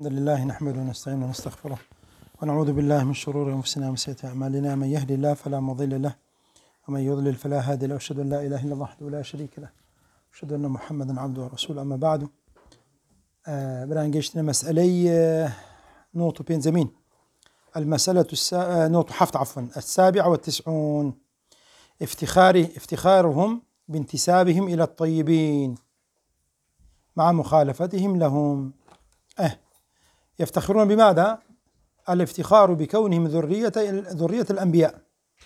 الحمد لله نحمده ونستعينه ونستغفره ونعوذ بالله من شرور أنفسنا وسيئات أعمالنا، من يهدي الله فلا مضل له ومن يضلل فلا هادي له، وأشهد أن لا إله إلا الله وحده لا شريك له، وأشهد أن محمدا عبده ورسوله. أما بعد، برانجيشتنا مسألة نوت بين المسألة نوت حفظ السابعة والتسعون، افتخارهم بانتسابهم إلى الطيبين مع مخالفتهم لهم. يفتخرون بماذا؟ الافتخار بكونهم ذرية الأنبياء.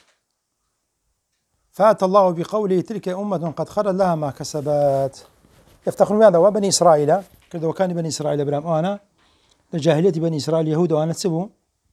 فأتى الله بقوله: تلك أمة قد خلت لها ما كسبت. يفتخرون بماذا؟ وبني إسرائيل كذا، وكان بني إسرائيل برام أنا لجاهلية بني إسرائيل يهود وأنا تسبوا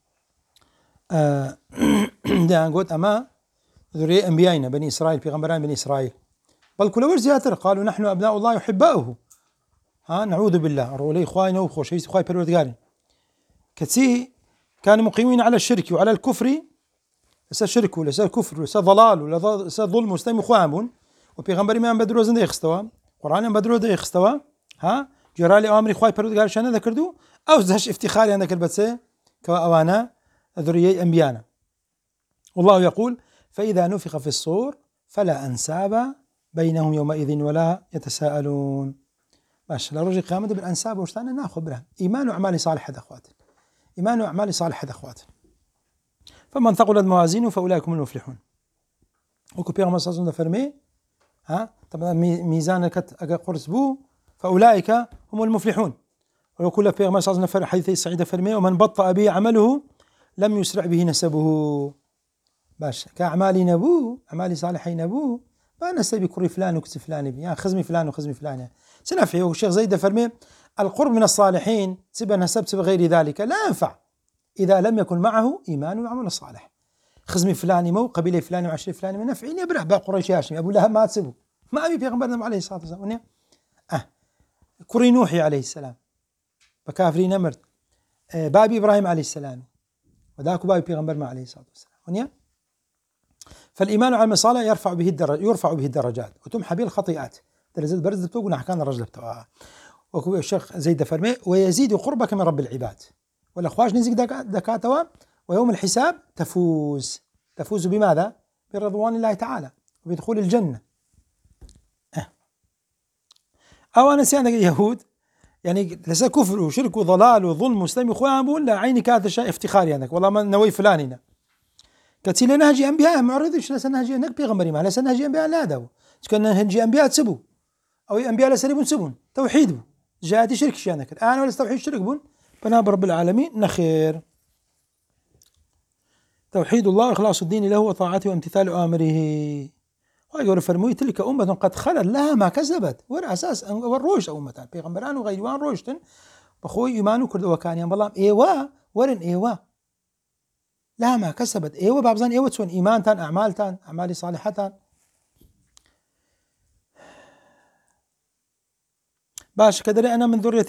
ده قلت أما ذرية أنبيائنا بني إسرائيل في غمران بني إسرائيل، بل كل ورزياتر قالوا نحن أبناء الله يحباؤه. نعوذ بالله رولي إخواننا وخوشيس إخواني بروردقاري كتسي كانوا مقيمين على الشرك وعلى الكفر، لسا شرك ولسا كفر ولسا ضلال ولسا ظلم وستيم خوامون، وبيغمبري ما بدرو زند يخستوا قرآن بدرو ده يخستوا جرالي أمر إخواني بروردقاري شان ذكردو أو زهش افتخاري عندك البتسي كأوانا ذرية أنبيانا. والله يقول: فإذا نفخ في الصور فلا أنساب بينهم يومئذ ولا يتساءلون. ماشي، لا رجل قيامة بالأنساب وشتانا ناخذ بها إيمان وأعمال صالحة أخوات، إيمان وأعمال صالحة أخوات. فمن ثقلت موازينه فأولئك هم المفلحون. وكبير ما صار فرمي طبعا ميزان قرص بو فأولئك هم المفلحون. وكل بير ما صار فرمي حديث سعيد فرمي: ومن بطأ به عمله لم يسرع به نسبه. باش كأعمالي نبوه أعمالي صالحين نبوه ما نسبي كري فلان وكسي فلان بي خزمي فلان وخزمي فلان سنفعي. والشيخ زيد فرمي: القرب من الصالحين سبا نسب سبا غير ذلك لا ينفع إذا لم يكن معه إيمان وعمل صالح. خزمي فلاني مو قبيلة فلاني وعشرة فلاني من نفعين يبرع بقى قريش هاشمي أبو لهب ما تسبه ما أبي بيغمبرنا عليه الصلاة والسلام. كري نوحي عليه السلام بكافرين نمرد بابي إبراهيم عليه السلام وذاك بابي بيغمبر ما عليه الصلاة والسلام. فالإيمان على المصالح يرفع به الدرجات وتمحى به الخطيئات. درجات برز بتوقنا حكانا الرجل بتوعها. وكو الشيخ زيد فرمي: ويزيد قربك من رب العباد والأخواش نزيك دكاتوا ويوم الحساب تفوز بماذا؟ برضوان الله تعالى وبدخول الجنة. أو أنا سيانا يهود يعني لسا كفر وشرك وضلال وظلم مسلم إخوان ولا عيني كانت شيء افتخاري عندك والله ما نوي فلاننا كتيل نهجي أنبياء معرضش لسا نهجي أنك بيغمري ما لسا نهجي أنبياء لا دو كان نهجي أنبياء تسبوا أو أنبياء لسريبون سبون توحيد جاءتي شرك شانك الآن ولا توحيد شرك بون فناب رب العالمين نخير. توحيد الله إخلاص الدين له وطاعته وامتثال أمره. ويقول فرموي: تلك أمة قد خلت لها ما كسبت. ور أساس والروش أمتان بيغمبران وغيروان روشتن بخوي إيمانو كرد وكان يا بالله إيوا ورن إيوا لها ما كسبت إيوا بابزان إيوا تسون إيمان تان أعمال تان أعمال صالحة تان. باش كدري أنا من ذرية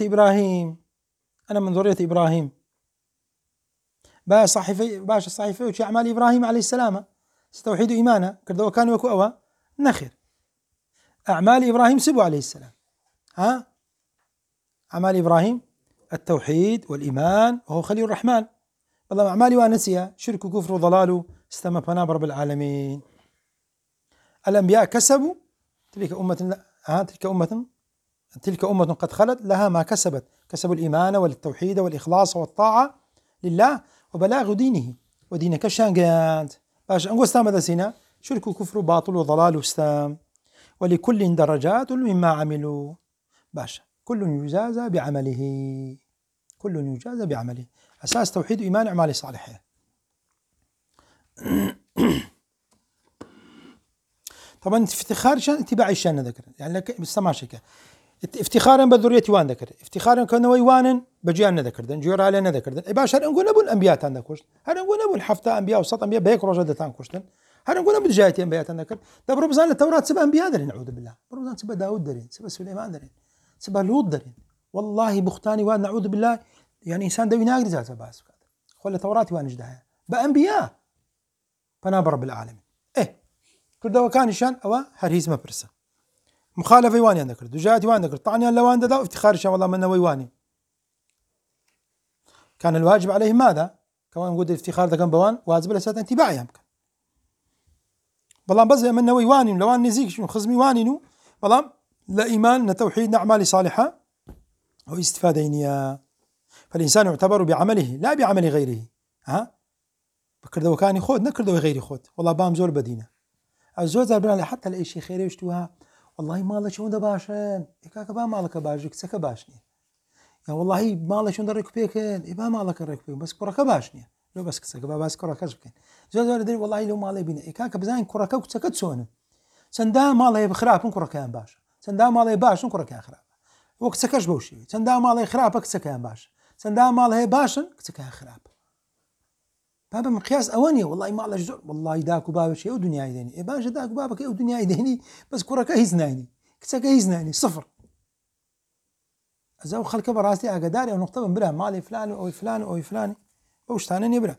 إبراهيم باش صحيفي وشي أعمال إبراهيم عليه السلام ستوحيد إيمانا كرد وكان يكو أوا نخير. أعمال إبراهيم سبوا عليه السلام أعمال إبراهيم التوحيد والإيمان وهو خليل الرحمن. والله أعمالي وانسيا شرك وكفر وضلال استمى فناب رب العالمين. الأنبياء كسبوا تلك أمة قد خلت لها ما كسبت. كسبوا الإيمان والتوحيد والإخلاص والطاعة لله وبلاغ دينه ودين كشانجات. باش أنقول استام هذا سينا شرك وكفر وباطل وضلال واستام. ولكل درجات مما عملوا. باش كل يجازى بعمله أساس توحيد إيمان أعمال صالحة. طبعا افتخار شان اتباع الشان ذكر يعني لك بالسماشكة افتخارا بذرية وان ذكر افتخارا كانوا يوانا بجيان ذكر دنجور علينا ذكر باش هل نقول نبو الأنبياء تنكوش هل نقول نبو الحفتة أنبياء وسط أنبياء بيك رجل تنكوشتن هل نقول نبو الجاية أنبياء تنكر ده برمزان التوراة سبا أنبياء درين نعوذ بالله برمزان سبا داود درين سبا سليمان درين سبا لوط درين والله بختاني وان نعوذ بالله يعني إنسان دوي ناقر زال سباس خلى توراتي وان جدها بأنبياء فناب رب العالمين كرده وكان شان أو هريز ما برسه مخالفة واني أنا كرد وجاتي وان كرد طعني لو أنا ده افتخار شان والله من ويواني كان الواجب عليهم ماذا؟ كمان نقول الافتخار ذا كان بوان واجب لسات انتباعي يمكن بلان بس من نوي وانين لو ان نزيك شنو خزمي وانينو بلان لا ايمان نتوحيد اعمال صالحه او استفاده يا فالانسان يعتبر بعمله لا بعمل غيره ها بكردو كان يخود نكردو غيري خود والله بام زول بدينا الزوج زربنا حتى لاي شيء خير يشتوها والله مالك شو ده باشن كاك با مالك باجك سك باشني يا والله مالك شو درك بيكن يبا مالك رك بيك بس كرك باشني لو بس كسك بس كرك كسبكن زوج زربنا والله لو مالي بينا كاك بزين كرك وسكت سون سندا مالي بخراب كرك باش سندا مالي باش كرك خراب وقت سكش بوشي سندا مالي خرابك سكان باش سندا مالي باشن سكان خراب بابا مقياس اواني والله ما الله جزر والله داك بابا شيء ودنيا يديني باش داك بابك ودنيا يديني بس كرك هيزناني كسك هيزناني صفر ازو خلك براسي اقداري او نقطه بلا مالي فلان او فلان او فلان وش ثاني بلا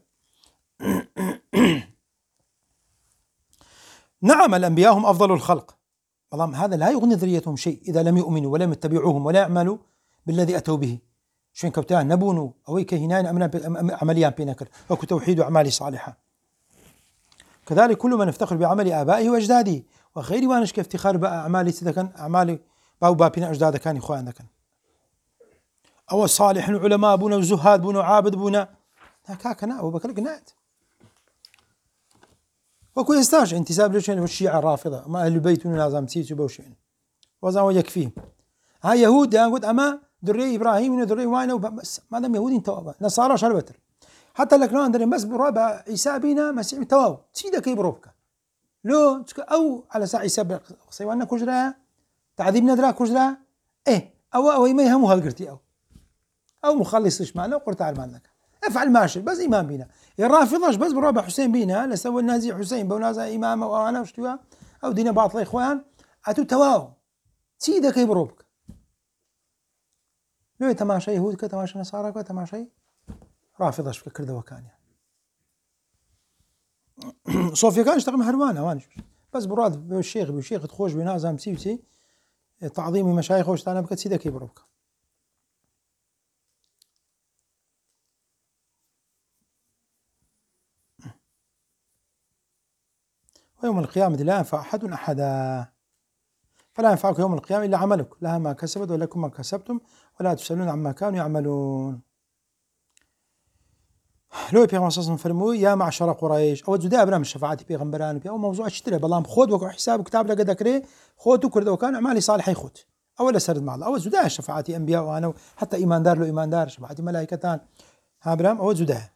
نعم الانبياء هم افضل الخلق والله هذا لا يغني ذريتهم شيء اذا لم يؤمنوا ولم يتبعوهم ولا يعملوا بالذي اتوا به شين كوتان نبونو أو كهنان عمليان بينكر وكو توحيد أعمال صالحة كذلك كل من افتخر بعمل آبائه وأجداده وغير وانش كافتخار بأعمال سدكن أعمال باو بابنا أجداد كان إخوان ذكن أو الصالح العلماء بونا وزهاد بونا وعابد بونا هكاكنا أو بكر قنات وكو يستاش انتساب لشين والشيعة الرافضة ما أهل البيت ونازم سيسو بوشين وزان يكفيهم هاي يهود يقول أما دري إبراهيم ودري وانا بس ما دام يهودي توابا نصارى شربتر حتى لك لو عندنا بس برابع عيسى بينا مسيح تواب تسيدا كي بروبكا لو أو على ساعة عيسى سيوانا كجرا تعذيب ندرا كجرا إيه أو ما يهمها القرتي أو مخلصش معنا وقرت على مالك افعل ماشي بس إمام بينا الرافضش بس برابع حسين بينا لسوى النازي حسين بونازا إمام وأنا وشتوها أو دينا باطل إخوان أتو تواب تسيدا كي بروبكا لو تماشى يهود كتماشى نصارى كتماشى رافضش في كرده وكان يعني صوفيا كان يشتغل مهروانا وانش بس براد بالشيخ تخوش بنازم سيوتي تعظيم مشايخ وش تانا بكت سيدا كيبروك ويوم القيامة لا ينفع أحد أحدا فلا ينفعك يوم القيامة إلا عملك لها ما كسبت ولكم ما كسبتم ولا تسألون عما كانوا يعملون لو بيغمبر صلى الله عليه وسلم فرموا يا معشر قريش او زدا برام الشفاعات بيغمبران او موضوع اشتري بلام خود وقع حساب كتاب لقد ذكري خود وكرد وكان اعمالي صالحه خود اول سرد مع الله او زدا الشفاعات انبياء وانا حتى ايمان دار له ايمان دار شفاعات ملائكتان ها برام او زدا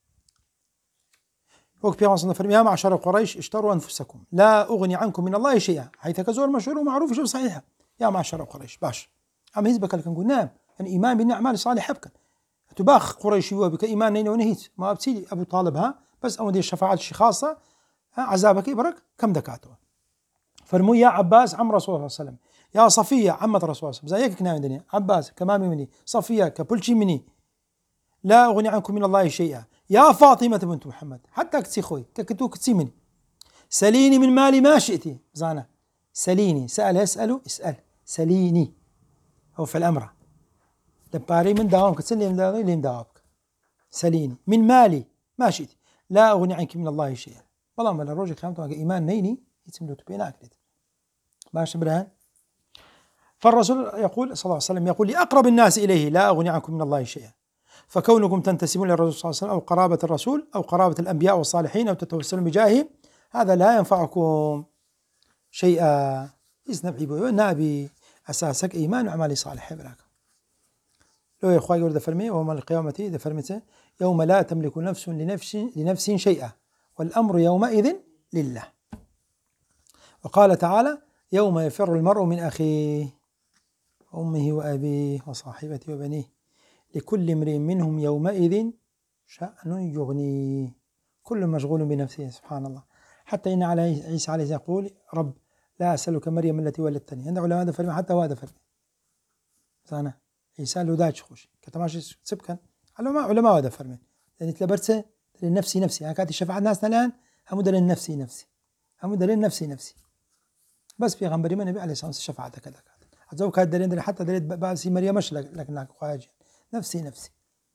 وقت بيغمبر صلى الله عليه وسلم يا معشر قريش اشتروا انفسكم لا اغني عنكم من الله شيئا حيث كزور مشهور ومعروف شو صحيحه يا معشر قريش باش عم هزبك نقول نعم الايمان بان اعمال صالحه بكن تباخ قريشي وبك إيمان نين ونهيت ما بتسيلي أبو طالب ها بس أو دي الشفاعات شي خاصة ها عذابك يبرك كم دكاتو فرمو يا عباس عم رسول الله صلى الله عليه وسلم يا صفية عمة رسول الله زيك كنا الدنيا عباس كمامي مني صفية كبلشي مني لا أغني عنكم من الله شيئا يا فاطمة بنت محمد حتى كتسي خوي كتو كتسي مني سليني من مالي ما شئتي زانا سليني سأل يسأل اسأل سليني هو في الأمر لباري من داومك تسلي من داومك لين داومك سليني من مالي ما شئت لا أغني عنك من الله شيئا والله ما الرجل خامته إيمان نيني يتم له تبينا أكلت باش برهان فالرسول يقول صلى الله عليه وسلم يقول لأقرب الناس إليه لا أغني عنكم من الله شيئا فكونكم تنتسبون للرسول صلى الله عليه وسلم أو قرابة الرسول أو قرابة الأنبياء والصالحين أو تتوسلون بجاههم هذا لا ينفعكم شيئا يزنب نابي أساسك إيمان وأعمال صالحة براك لو يا اخوي ورد فرمي ويوم القيامة إذا فرمته يوم لا تملك نفس لنفس شيئا والأمر يومئذ لله وقال تعالى يوم يفر المرء من أخيه وأمه وأبيه وصاحبته وبنيه لكل امرئ منهم يومئذ شأن يغنيه كل مشغول بنفسه سبحان الله حتى إن على عيسى عليه يقول رب لا أسألك مريم التي ولدتني عند علماء هذا فرمي حتى هذا فرمي زانا عيسى له داج خوش كتماشي سبكن علماء هذا فرمي لأن تلبرتسه نفسي هكذا الشفاعة الناس الآن هم دليل نفسي هم دليل نفسي بس في غنبري من النبي عليه الصلاة والسلام الشفاعة كذا أتذوق هذا الدليل حتى دليل بعض مريم مش لكن خواجه نفسي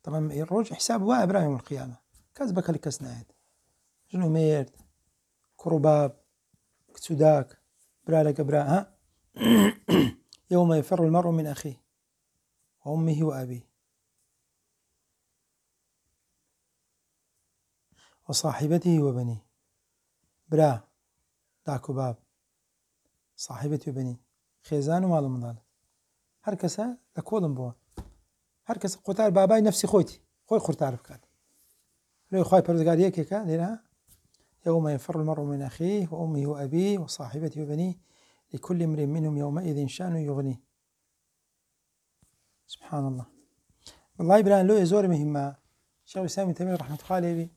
طبعا الروج حساب وابرا يوم القيامة كذبك لكس نايد جنو ميرد كروباب كتسوداك برالك براها يوم يفر المرء من أخيه وأمه وأبيه وصاحبته وبنيه برا داكو باب صاحبتي وبنيه خيزان ومال مضال هركسا لكولم بوا هركسا قتال باباي نفسي خويتي خوي قرتار بكات لو خوي بردقار يكيكا لنا يوم يفر المرء من أخيه وأمه وأبيه وصاحبته وبنيه لكل امرئ منهم يومئذ شأن يغنيه. سبحان الله. والله بران لو يزور مهمة شيخ الإسلام ابن تيمية رحمة الله عليه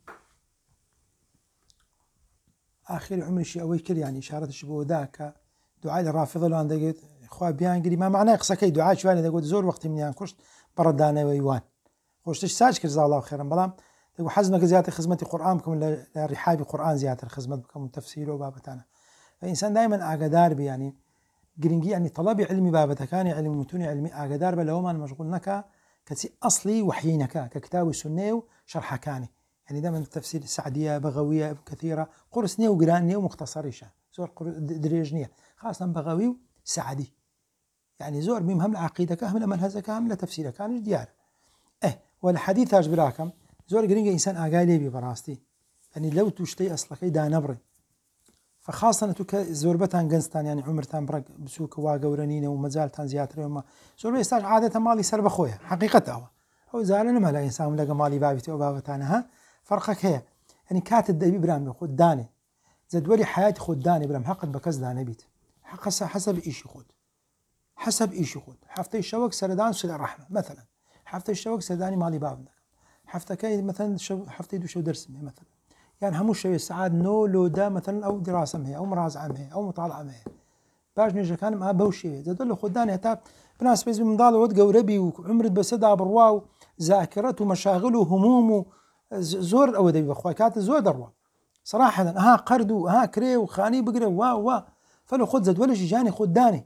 آخر عمري شيء أوي كل يعني إشارة الشبه ذاك دعاء الرافضة لو عندك قلت إخوة بيان قري ما معناه قصة كي دعاء شواني إذا قلت زور وقت من يعني كشت بردانة ويوان خوشتش ساج جزاه الله خيرا بلام تقول حزمك زيادة خدمتي قرآن بكم لرحابي قرآن زيادة الخدمة بكم تفسيره وبابتانا. فإنسان دائما أقدار يعني قرنجي يعني طلبي علمي بابتكاني علمي متوني علمي أقدار بلو ما مشغول نكا كتي أصلي وحيينكا ككتاب السنة وشرح كاني يعني دائما التفسير السعدية بغوية كثيرة قرص نيو قران نيو مختصريشة زور دريجنية خاصة بغوي سعدي يعني زور مهم هم العقيدة كهم منهزة كهم لا تفسير كان ديار والحديث هاش براكم زور قرنجي إنسان أقالي بي براستي يعني لو تشتي أصلك دا نبري فخاصة توك زوربتان جنستان يعني عمرتان برق بسوك واقورنين ومزالتان زياتر وما زوربة يستاج عادة مالي سرب خويا حقيقته هو زالنا ما لا إنسان لقى مالي بابتي وبابتانا ها فرقك هي يعني كات الدبي برام خد داني زد ولي حياتي خد داني برام حقد بكز داني بيت حسب إيش خد حسب إيش خد حفتي الشوك سردان سل الرحمة مثلا حفتي الشوك سرداني مالي بابنا حفتي كي مثلا حفتي دو شو درسمه مثلا يعني هموش شوية ساعات نو لو دا مثلا أو دراسة مهي أو مراجعة مهي أو مطالعة مهي باش نيجي كان ما بوشي زادوا خداني هتا بناس بيز من ضال ود قوربي وعمرت بسدا برواو ذاكرته ومشاغله وهمومه زور أو دبي بخوي كات زور دروا صراحة ها قردو ها كري وخاني بقري وا فلو خد زاد ولا جاني خداني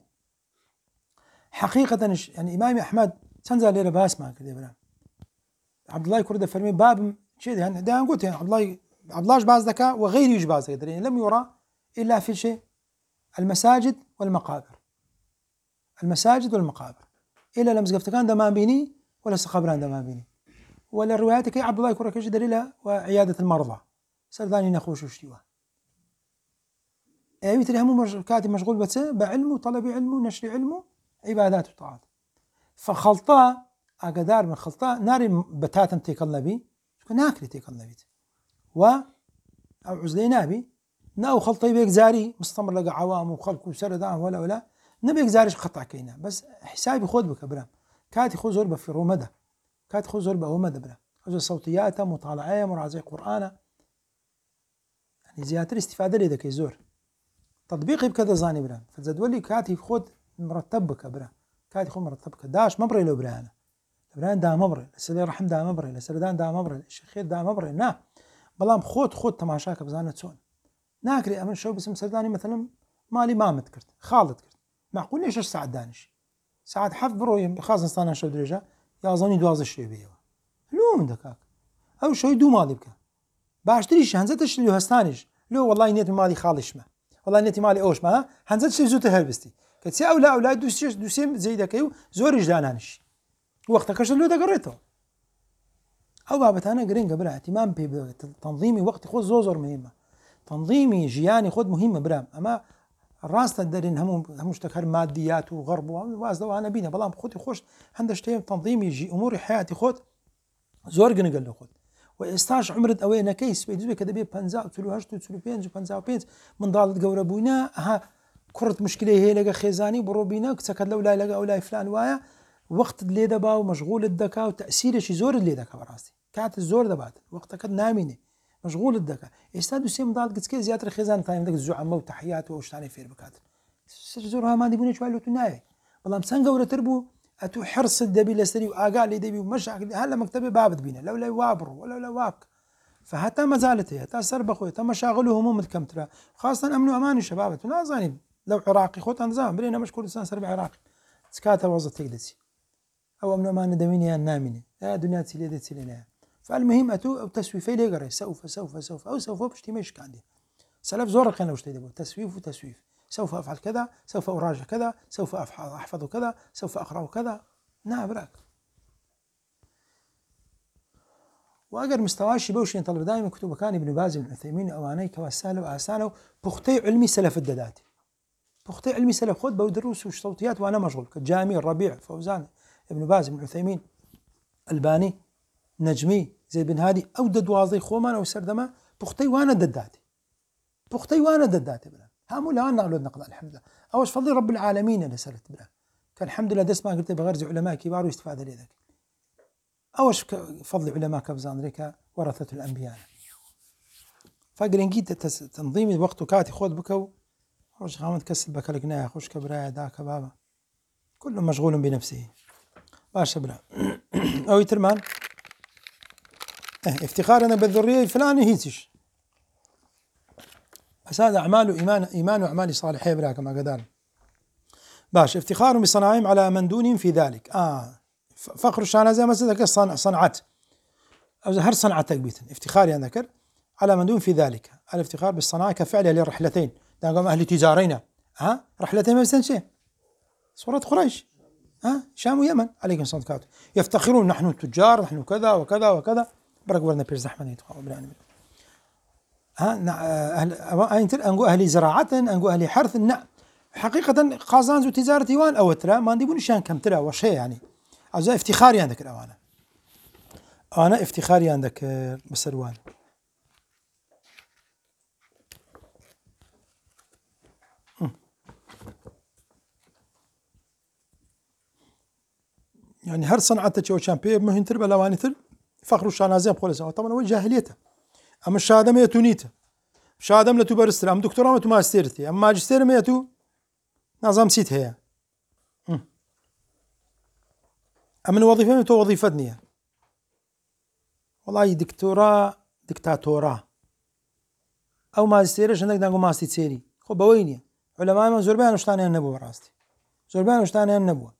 حقيقة يعني إمام أحمد تنزل ليرة باس ما كذا برام عبد الله كرده فرمي باب شيء يعني ده قلت يعني عبد الله باز ذكاء وغير يجباز يعني لم يرى إلا في شيء المساجد والمقابر المساجد والمقابر إلا لم زقفتكان ده ما بيني ولا سقبران ده ما بيني ولا رواياتك عبد الله يكون كيش دليلها وعيادة المرضى سرداني نخوش وشتيوه أي تري هم كاتب مشغول بس بعلمه طلب علمه نشر علمه عبادات وطاعات فخلطاء أقدار من خلطاء ناري بتاتا تيك النبي ناكري تيك النبي و أو عزلي نابي ناو خلطي بيك زاري مستمر لقى عوام وخلق وسردان ولا نبيك زاريش قطع كينا بس حسابي خذ بك برام كاتي خذ زربة في رومدة كاتي خذ زربة ومدة برام خذ صوتياته مطالعة مراجعة قرآن يعني زيادة استفادة لي ذاك يزور تطبيقي بكذا زاني برام فزدولي كاتي خذ مرتبك برام كاتي خذ مرتبك داش مبري لو برانا بران دا مبري السلي رحم دا مبري السردان دا مبري الشخير دا مبري نا بلام خود تماشاك بزانة تسون ناكري أمن شو باسم سرداني مثلا مالي ما متكرت خالد كرت معقول ليش ساعة دانش ساعة حفظ بروي خاصة صانا شو درجة يا ظني دواز الشيء بيه لو من دكاك أو شو يدو مالي بك باشتريش هنزتش اللي هستانش لو والله نيتي مالي خالش ما والله نيتي مالي أوش ما هنزتش زوت هربستي كتسي أو لا دوسيم زي دكيو زورج دانانش وقتك كش اللي دقريته أو بابتانا قرين قبل اهتمام بتنظيمي وقت خذ زوزر مهمة تنظيمي جياني خذ مهمة برام أما الراس تدرين هموش تكهر ماديات وغرب وازدو أنا بينا بلام خذي خوش عندش تيم تنظيمي جي أموري حياتي خذ زور قن قال له خذ وإستاش عمرت أوينا كيس بيدزوي كده بيه بنزاء تلو هشتو تلو بينز وبنزاء وبينز من ضالت قوربونا ها كرت مشكلة هي لقى خيزاني بروبينا كسكت لو لا لقى أو لا فلان وايا وقت اللي دبا ومشغول الدكا وتأثير شي زور اللي دكا براسي كانت الزور دبات وقتها كد ناميني مشغول الدكا استادو سيم ضال قد كي زيادة خزان تايم دك الزعماء وتحيات وش ثاني فير بكات زورها ما ديبوني شوالو تناي والله مسان قورة تربو أتو حرص الدبي لسري وآقال لي دبي ومشاكل هلا مكتبي بابد بينا لو لا وابرو ولا لا واك فحتى ما زالت هي تا سربخوا تا مشاغله هموم الكمترة خاصة أمن وأمان الشباب تنازاني لو عراقي خوت أنظام برينا مشكور إنسان سرب عراقي سكاتا وظت تجلسي أو أمن أمان دميني النامنة يا دنيا تسيلي تسيلنا. فالمهم أو تسويفي لي قري سوف أو سوف بشتي مش عندي سلف زور أنا وش تدبو تسويف وتسويف. سوف أفعل كذا، سوف أراجع كذا، سوف أحفظ كذا، سوف أقرأ كذا. نعم براك. وأجر مستواشي بوش ينطلب دائما كتب كان ابن باز بن عثيمين أواني كواسالة وآسانة بختي علمي سلف الددات بختي علمي سلف خذ بدروس وش صوتيات وأنا مشغول كجامي الربيع فوزان ابن باز بن عثيمين الباني نجمي زي بن هادي أو ددوازي خومان أو سردما بختي وأنا دداتي بلا هامو لا نقلوا النقضاء الحمد لله أوش فضل رب العالمين اللي سرت بلا كان الحمد لله دس ما قلت بغرز علماء كبار ويستفاد لذلك أوش فضل علماء كبزان ريكا ورثة الأنبياء. فقرنجيت تنظيم الوقت وكاتي خود بكو خوش خامد كسب بكالكنايا خوش كبرايا داك بابا كل مشغول بنفسه باشا بلا أو يترمان افتخارنا بالذرية الفلاني هيتش بس هذا أعمال إيمان وأعمال صالحية بلا كما قدر باش افتخار بصناعهم على من دونهم في ذلك. فخر الشان زي ما سيدك صنعت أو هر صنعتك بيتن افتخار يعني ذكر على من دون في ذلك. الافتخار بالصناعة كفعله للرحلتين دعهم أهل تجارين رحلتين ما شيء صورة قريش شام ويمن عليكم الصلاة والسلام يفتخرون نحن تجار نحن كذا وكذا وكذا برك ورنا بير زحمة يتقابل أنقو أهل زراعة أنقو أهل حرث حقيقة قازانز وتجارة يوان أو ترى ما عندي بنشان كم ترى وشيء يعني أو افتخاري عندك أنا افتخاري عندك بسروان يعني هر صنعتك أو شامبير مهن تربى لوانيتر فخر الشانازيم خلص طبعا هو جاهليته أما الشهادة ما يتونيته شهادة لا تبرستر أم دكتوراه ما تماسترتي أم ماجستير ما يتو نظام سيت هي أمن وظيفة ما تو وظيفتني والله دكتاتوراه أو ماجستيرش عندك نقول ماستيري خو بويني علماء ما زربان وشتاني النبوة راستي زربان وشتاني النبوة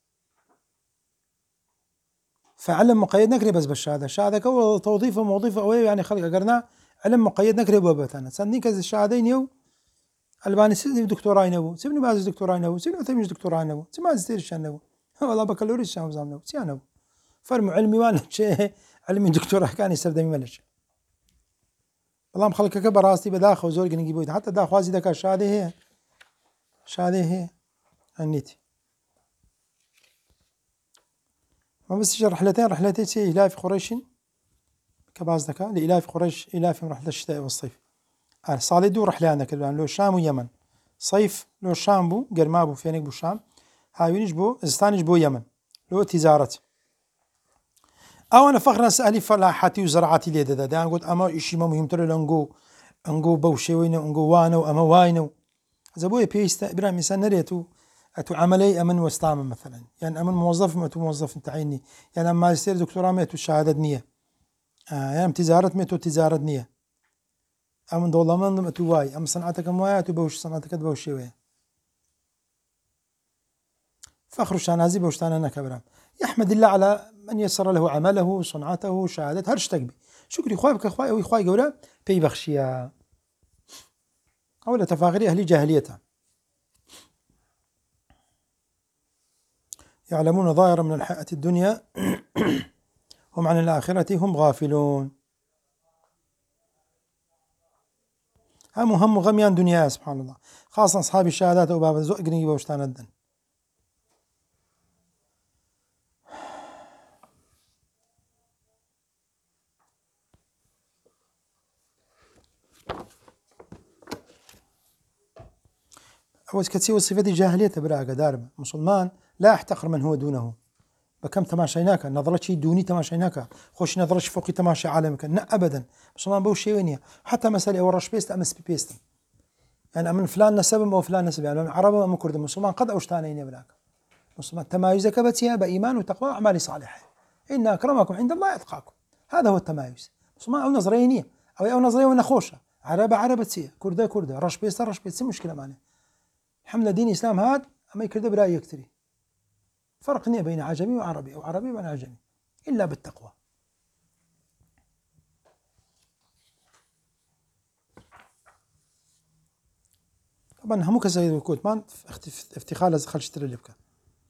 فعلم مقيد نكري بس بالشهادة الشهادة كو توظيفه ووظيفة أو يعني خلق قرنا علم مقيد نكري بوابتنا سندين كذا الشهادين يو الباني سيدي دكتوراه ينبو سيبني باز دكتوراه ينبو سيبني ثميش دكتوراه ينبو سيبني ماجستيرش ينبو والله بكالوريوس شام زامنو سيانبو فرم علمي وانا شيء علمي دكتوراه كان يسردمي ملش والله مخلق كبر راستي بداخل وزول نجيبوه حتى داخل وازي ذاك الشهادة هي النيتي ما بس رحلتين سي إلاف قريش كباز ذكاء لإلاف قريش إلافهم رحلة الشتاء والصيف صالي دو رحلة عندك الآن لو الشام ويمن صيف لو الشام بو قرما بو فينك بو الشام هاوينش بو زستانش بو يمن لو تجارة أو أنا فخرا سألي فلاحاتي وزراعتي لي ده أنا قلت أما إشي ما مهم ترى أنجو بوشي وينو أنجو وانو أما واينو زبوي بيست إبراهيم إنسان نريتو أتو عملي أمن واستعمل مثلا يعني أمن موظف ما تو موظف تعيني يعني أما ماجستير دكتوراه ما تو شهادة نية يعني تجارة ما تو تجارة نية أمن ضلمن ما تو واي أم صنعتك مواي تو بوش صنعتك بوشي ويا فخر الشانازي بوشتانا أنا كبرام يحمد الله على من يسر له عمله صنعته شهادة هرش تقبي شكري خوابك أخوي أو إخوي قولا بي بخشيا أولا تفاخري أهل جاهليتها يعلمون ظاهرا من الحياة الدنيا هم عن الآخرة هم غافلون هم غميان دنيا سبحان الله خاصة أصحاب الشهادات وباب الزوء قريبة وشتان الدن أول كتسي وصفة جاهلية براءة دارب مسلمان لا يحتقر من هو دونه بكم تماشيناك نظرة شيء دوني تماشيناك خوش نظرة فوقي تماشي عالمك لا أبدا مسلمان بوشي وينيا حتى مسألة ورش بيست أمس بيست يعني من فلان نسب أو فلان نسب يعني عرب أم كرد مسلمان قد أوشتانين براك مسلمان تمايزك بتيا بإيمان وتقوى وأعمال صالحة إن أكرمكم عند الله أتقاكم هذا هو التمايز مسلمان أو نظرينية أو نظرية ونخوشة عرب تسيا كردة رش بيست مشكلة معنا الحمد لله دين الإسلام هذا أما يكرد برأي يكتري فرق نية بين عجمي وعربي أو عربي وبين عجمي إلا بالتقوى. طبعا همو كسيد وكوت مان افتخار لازم خلشتر اللي بكا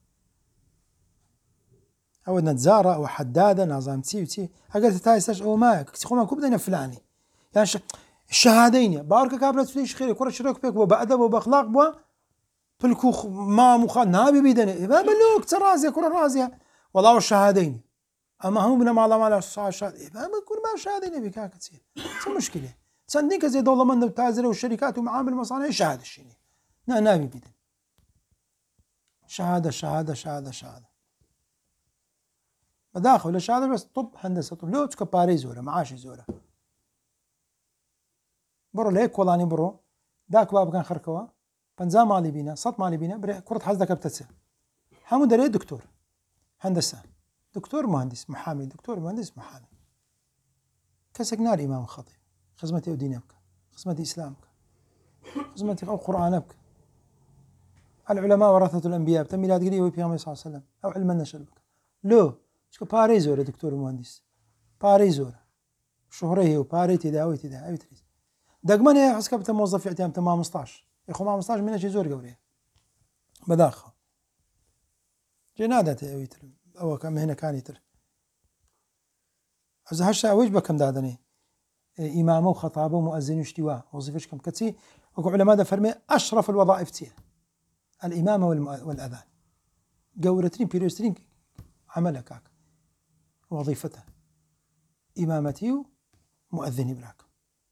أو نتزارة أو حدادة نظام تي أقل تتايستش أو ماك تخوما كوبدين فلاني يعني الشهادين بارك كابلت فيش خير كرة شريك بيك وبأدب وبأخلاق بوا بالكوخ ما مخال نابي بيدني ما بلوك ترازية كرة رازية والله الشهادين أما هم بنا ما الله ما له الشهادين ما بكون ما الشهادين بكاك تصير مشكلة تصدقين زي دولة من التاجر والشركات ومعامل المصانع شهادة الشيء نابي بيدني شهادة مداخل ولا شهادة بس طب هندسة طب لو تسكو باريس ولا معاشي زولا برو ليك والله برو داك باب كان خركوا بنزا مالي بينا صوت مالي بينا كرة حزدك بتتسع حمود دري دكتور هندسة دكتور مهندس محامي دكتور مهندس محامي كسك نار إمام خطيب خدمتي ودينك خدمتي إسلامك خدمتي قرآنك العلماء ورثة الأنبياء بتم ميلاد قريب ويبي صلى الله عليه وسلم أو علم النشر بك لو شكو باريس ولا دكتور مهندس باريس ولا شهريه وباريتي داويتي دا أي تريد دقمن هي حسك بتا موظف يعتيم تمام 15 يخو ما 15 منها شي زور قوريه بداخل جنادة أويتر أو كم هنا كان يتر إذا هالشيء ويش بكم دادني إمامه وخطابه ومؤذن واشتواء وظيفش كم كتي وقول علماء ده فرمي أشرف الوظائف تيه الإمامة والأذان قورتين بيروستين عملك هاك وظيفته إمامتي ومؤذني براك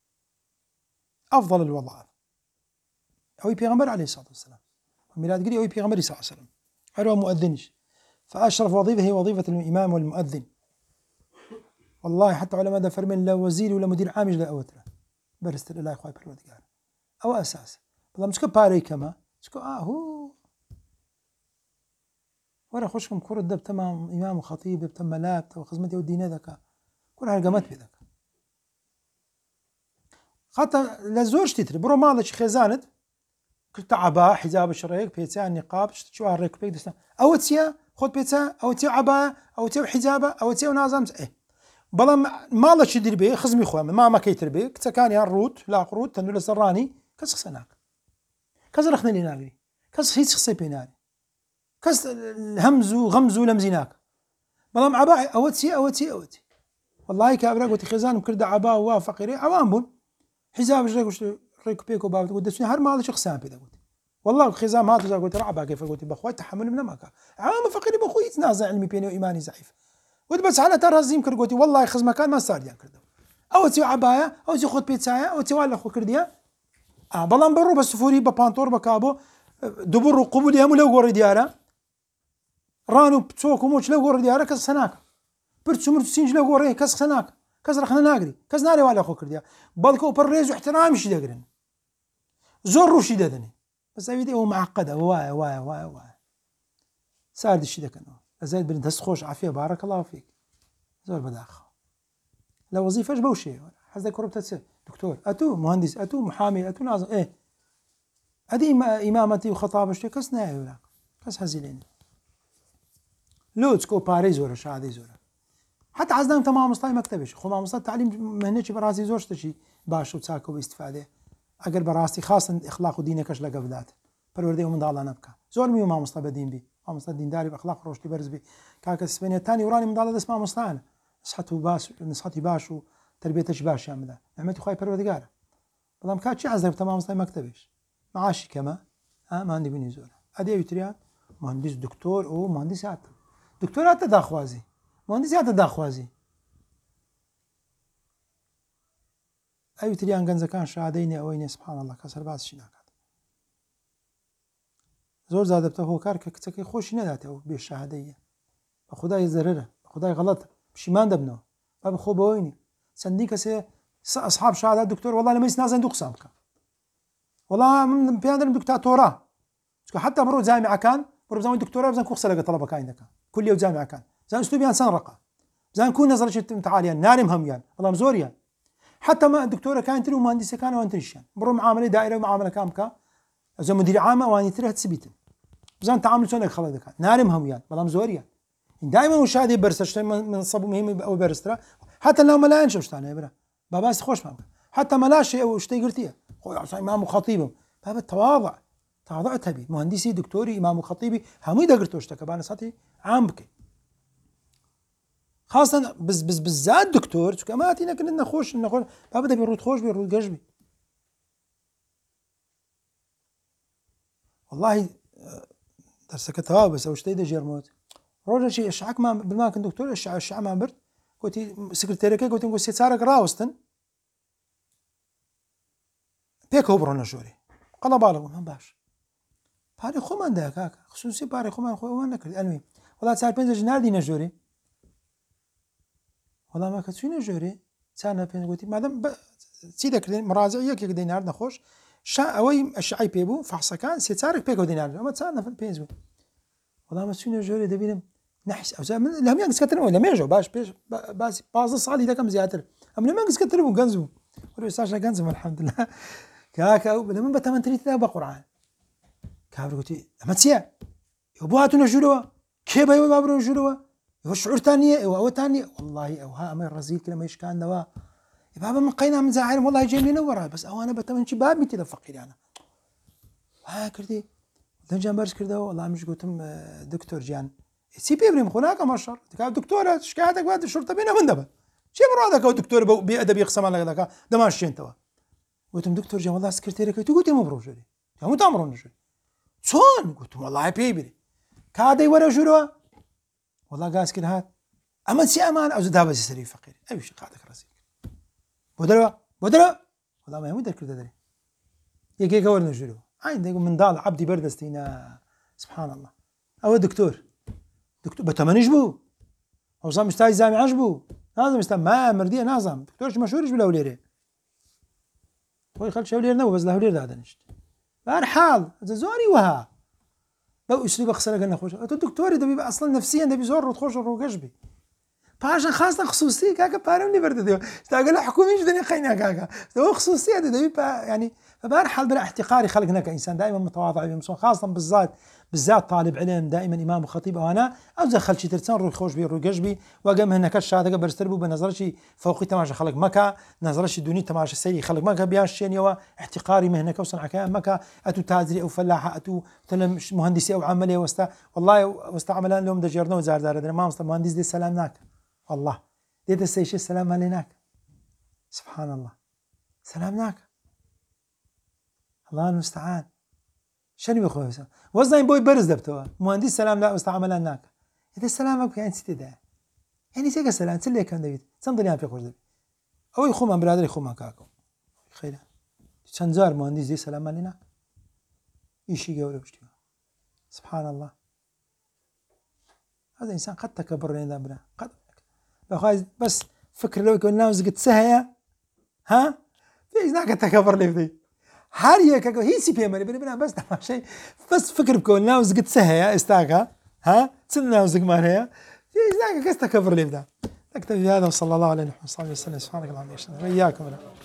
أفضل الوظائف أو بيغمبر عليه الصلاة والسلام ميلاد قري أو بيغمبر صلى الله عليه وسلم هو مؤذنش فأشرف وظيفة هي وظيفة الإمام والمؤذن والله حتى علماء ده فرمين لا وزير ولا مدير عام لا أوتره برست الله إخوي بالودقار أو أساس والله مش كباري كما مش هو ورا خوشكم كرة دب تمام إمام وخطيب بتم ملاب وخدمتي ودينه ذاك كل حاجة قامت بذاك حتى لزورش تتري برو مالش خزانت كنت عباء حجاب شريك بيتسا نقاب شو هالريك بيك دسنا أو تيا خد بيتسا أو تيا عباء أو تيا حجابة أو تيا نازم إيه بلا مالش يدير بيه خزمي خوام ما كيتر بيه كتكاني الروت لا روت تنو لسراني كس خسناك كس رخنا لي ناري كس هيس خسي بيناري كس الهمزو غمزو لمزيناك بلا عباء أو تي والله كابرا قلت خزان وكرد عباء وفقيري عوام بون حجاب ريك بيكو باب قلت دسني هر مال شخصان بيدا قلت والله خزام هذا قلت رعبا كيف قلت بخوي تحمل من ماك عام فقيري بخوي يتنازع علمي بيني وإيماني ضعيف قلت بس على ترى زيم كر قلت والله خز مكان ما صار يعني كردو أو تي عباية أو تي خد بيتسايا أو تي ولا خو كرديا بلان برو بس فوري ببانتور بكابو دبر قبول يهم لو قور ديارة رانو بتوكو موش لو قور ديارة كز سناك برتسو مرتسينج لو قور كز سناك كز رخنا ناقري كز ناري ولا خو كرديا بالكو بريز واحترام شي دقرن زور شي ددني بس أبيدي هو معقدة واي سارد الشي دكنو زايد بن تسخوش عافية بارك الله فيك زور بداخل لا وظيفة جبو شيء حزك ربطة دكتور أتو مهندس أتو محامي أتو ناظم إيه هذه إمامتي وخطابة شيء كس ناعي ولا كس حزيلين لو تسكو باريس ولا شادي زورا حتى عزنا تمام مصطلح مكتبش خو ما مصطلح تعليم مهنتي براسي زورش تشي باش وتساكو باستفادة أقل براسي خاصة إخلاق ودينك أش لقبلات پروردگار من الله نبكى زور ميو ما مصطلح بدين بي ما مصطلح دين داري بأخلاق روشتي برز بي كاك السبنية الثاني وراني من الله اسمه مصطلح نصحتي باش وتربيتش باش يعمل ده نعمتي خواي پروردگار والله مكاتشي عزنا تمام مصطلح مكتبش معاشي كما ما عندي بني زور أدي يتريان مهندس دكتور أو مهندسات دكتورات داخوازي مهندسات داخوازي أي تريان جنزة كان شهادين أوين سبحان الله كسر بعض الشناكات زور زادبته هو كارك كتكي خوش نداته بالشهادية خداي زرره خداي غلط بشيمان دبنه باب خوبويني سنديك أصحاب شهادات دكتور والله لما يسنازن دوقسامك والله من بيادر دكتاتوراه حتى برو جامعة كان برو زمان دكتوراه بزن كوخ سلقة طلبة كاين كان كل يوم جامعة كان زين أسلوبي أنسان رقة زين كون نظرة متعالية نارم هميان والله مزوريان حتى ما الدكتورة كانت تري ومهندسة كان وانتريشان برو معاملة دائرة ومعاملة كامكا إذا مدير عامة واني تري هتثبيتن بزان تعامل چۆنێک خەڵک دەکات نارم هەمویان بەڵام زۆریان دائما وشادی بەرسە شتێک منسەب و مهمی ئەو بەرزترە حتى لەو مەلایەن شەو شتانەیە برا با باسی خۆشمان بکە حتى مەلاشی ئەو شتەی گرتیە خۆی عەسای ئیمام و خەتیبم بابەت تەواضع هەبی مهندسی دکتۆری ئیمام و خەتیبی هەمووی دەگرتەوە شتەکە با نەسەتی عام بکەیت خاصة بالذات دكتور چونکە ئەمە هاتی نەکردن نەخۆش با بدەبێ ڕوود خۆش بێ ڕوود گەشت بێ والله دەرسەکە تەواو بەس ئەو شتەی دەژێڕمەوە ڕۆژێکی ئەشعەکمان بمان کرد دکتۆر ئەشعەمان برد گوتی سکرتێرەکەی گوتم سێ چارەک ڕاوەستن پێکەوە بڕۆنە ژۆرێ قەڵە باڵە بووم هەم باش پارەی خۆمان دایە کاکە خصوصی پارەی خۆمان خۆیەوە نەکرد ئەلمی وڵات 4-5 ناردینە ژۆرێ وەڵام کە چوینە ژۆرێ 4-5 گوتی مادەم چی دەکردین مڕاجع یەکێک دەینار نەخۆش ئەوەی ئەشعەی پێبوو فەحسەکان سێ چارێک پێکەوە دەینار ئەمە 4-5 بوو وەڵام چوینە ژۆرێ دەبینم نحس ئەو من لە هەمیان گسکەترەوە لە مێژەوە باش پێش باسی 15 ساڵی دەکەم زیاتر ئەم لە من گسکەتر بوو گەنج بوو وەرە ئێستاشە گەنجم الحەمدولله کاکە لە من بە تەمەنتریتدا بە قورئان کابرا گوتی ئەمە چییە؟ ئێوە بۆ هاتوونە ژوورەوە کێ بە ئێوە با بڕۆن ژوورەوە ئێوە شعورتان نییە ئێوە ئەوەتان نییە وەڵڵاهی ئەوها ئەمەی ڕەزیل کرد ئەمەی شکاندەوە بابە من قەینا من زاهرم وەڵڵاهی جێم لێ نەوەڕا بەس ئەوانە بە تەمەن چی باب میتی لە فەقیرانە وا کردی دەنجیان بەرز کردەوە وەڵڵا منیش گوتم دکتۆر گیان چی پێ بڕیم خۆ ناکەمە شەڕ تکات دکتۆرە شکایەتێک وا شورتە بێنە من دەبن چی بڕوا دەکەوت دکتۆر بە بێئەدەبی قسەمان لەگەڵ دەکا دەماشێنتەوە گوتم دکتۆر گیان وەڵڵا سکرتێرەکەی تو گوتی ئێمە بڕۆ ژوورێ هەمووتان بڕۆنە ژوورێ چۆن گوتم وەڵڵاهی پێی بێ کادەی وەرە ژوورەوە وەڵڵا گاز کرد هات ئەمە چی ئەمان ئەو دابەزی سەری فەقیر ئەویش قادێک ڕزی بۆ دەرەوە وەڵام هەمووی دەرکردە دەرێ یەکێکە وەرنە ژوورەوە ئاین دەیگو منداڵ عەبدی بەردەستینە سبحان الله ئەوە دکتۆر بە تەمەنیش بوو ئەوسا مستای زامیعەش بوو نازم ئێستا ما مردیە نازم دکتۆرش مەشهوریش بوو لە هەولێرێ خۆی خەڵکی هەولێر نەبوو بەس لە هەولێر دادەنیشت بەهەرحاڵ زۆری وەها بەو ئوسلوبە قسە لەگەڵ نەخۆش ئەتۆ دکتۆری دەبی بە ئەسڵەن نەفسیەن دەبی زۆر ڕوودخۆش و ڕووگەشت بی پاشان خاستە خصوصی کاکە پارەم لێ بەردەدەوە ئێستاگە لە حکومیش دەنێ قەینا کاکە ئەوە خصوصیە دەبی ینی بەهەرحاڵ بلا احتقاری خەڵک نەکە ئینسان دائما متواضع بێ خاصة بالذات طالب علم دائما إمام وخطيب أنا أوزع خلشي ترسان روي خوش بي روي جشبي وقام هنا كشادة برستر بو بنظرشي فوقي تماشى خلق مكة نظرشي دوني تماشى سيري خلق مكة بياش شين يوا احتقاري مهنة كوصنع كان مكة أتو تاجري أو فلاحة أتو تلم مهندسي أو عملية والله عملان لهم دجرنا وزار دار ما مست مهندس دي سلام ناك والله دي السيشي السلام عليناك سبحان الله سلام ناك الله المستعان شنو بخوي وزني بوي برز دبتوا مهندس سلام لا استعملان ناك هذا السلام أبوك يعني ستدا يعني سيك السلام تسلي كم دبيت صندليان في خوش دبي أو يخوم برادر يخوم كاكو خير شنزار مهندس دي سلام علينا يشي قولي بشتوا سبحان الله هذا إنسان قد تكبر لنا بنا قد لو بس فكر لو يكون ناوز قد سهيا ها في هناك تكبر لي بدي هاريا كاكو هي سي بي مالي بنا بس شيء بس فكر بكون ناوز قد سهيا استاكا ها تسن ناوز مالها في هناك كاس تكبر لي بدا نكتفي بهذا وصلى الله على محمد صلى الله عليه وسلم سبحانك اللهم وبحمدك وإياكم.